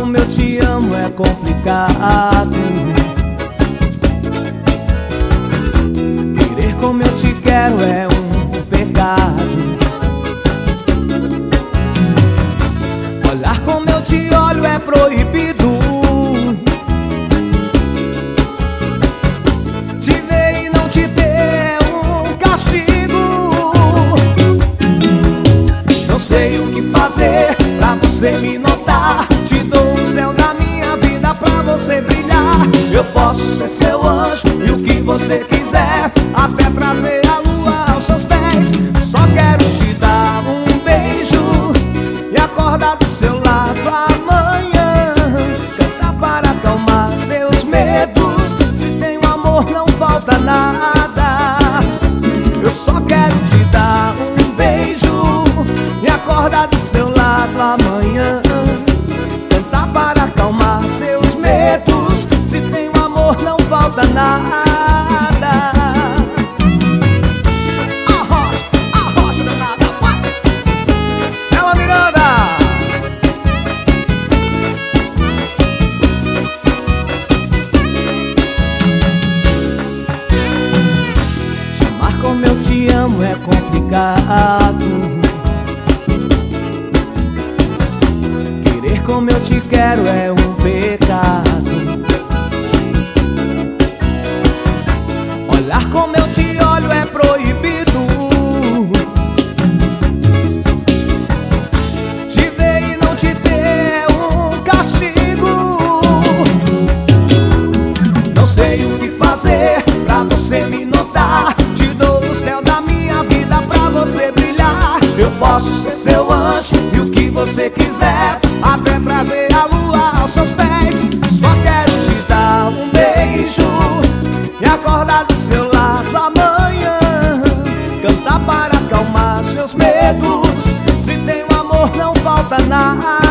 como eu te amo é complicado. Querer como eu te quero é um pecado. Olhar como eu te olho é proibido. Te ver e não te ter é um castigo. Não sei o que fazer pra você me notar. Te dou o céu da minha vida pra você brilhar. Eu posso ser seu anjo e o que você quiser, até trazer a lua aos seus pés. Só quero te dar um beijo e acordar do seu lado amanhã. Cantar para acalmar seus medos. Se tem um amor não falta nada. Eu só quero te dar um beijo e acordar do seu lado amanhã. Cantar para acalmar seus medos. Se tem um amor não falta nada. Arrocha danada, vai! Célia Miranda! Chamar como eu te amo é complicado. Querer como eu te quero é um pecado. Olhar como eu te olho é proibido. Te ver e não te ter é um castigo. Não sei o que fazer pra você me notar. Te dou o céu da minha vida pra você brilhar. Eu posso ser seu anjo e o que você quiser, até trazer a lua aos seus pés. Só quero te dar um beijo e acordar do seu lado amanhã. Cantar para acalmar seus medos. Se tem um amor não falta nada.